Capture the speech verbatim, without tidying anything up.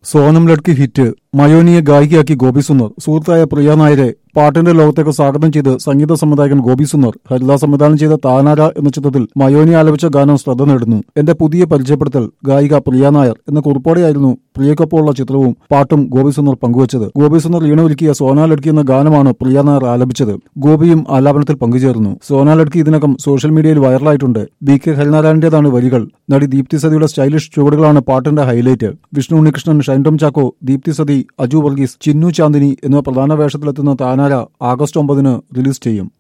Sonam Ladki hit മയോനിയെ ഗായികയാക്കി ഗോപി സുന്ദർ. സുഹൃത്തായ പ്രിയ നായരെ പാട്ടിന്റെ ലോകത്തേക്ക് സ്വാഗതം ചെയ്ത് സംഗീത സംവിധായകൻ ഗോപി സുന്ദർ ഹരിദാസ് സംവിധാനം ചെയ്ത താനാര എന്ന ചിത്രത്തിൽ മയോനി ആലപിച്ച ഗാനം ശ്രദ്ധ നേടുന്നു. എന്റെ പുതിയ പരിചയപ്പെടുത്തൽ ഗായിക പ്രിയ നായർ എന്ന കുറിപ്പോടെയായിരുന്നു പ്രിയക്കൊപ്പമുള്ള ചിത്രവും പാട്ടും ഗോപി സുന്ദർ പങ്കുവച്ചത്. ഗോപി സുന്ദർ ഈണമൊരുക്കിയ സോനാ ലഡ്കി എന്ന ഗാനമാണ് പ്രിയ നായർ ആലപിച്ചത്. ഗോപിയും ആലാപനത്തിൽ പങ്കുചേർന്നു. സോനാ ലഡ്കി ഇതിനകം സോഷ്യൽ മീഡിയയിൽ വൈറലായിട്ടുണ്ട്. ബി കെ ഹരിനാരായണന്റേതാണ് വരികൾ. നടി ദീപ്തി സതിയുടെ സ്റ്റൈലിഷ് ചുവടുകളാണ് പാട്ടിന്റെ ഹൈലൈറ്റ്. വിഷ്ണു ഉണ്ണികൃഷ്ണൻ, ഷൈൻടോം ചാക്കോ, ദീപ്തി സതി, അജു വർഗീസ്, ചിന്നു ചാന്ദിനി എന്നിവ പ്രധാന വേഷത്തിലെത്തുന്ന താനാര ആഗസ്റ്റ് ഒമ്പതിന് റിലീസ് ചെയ്യും.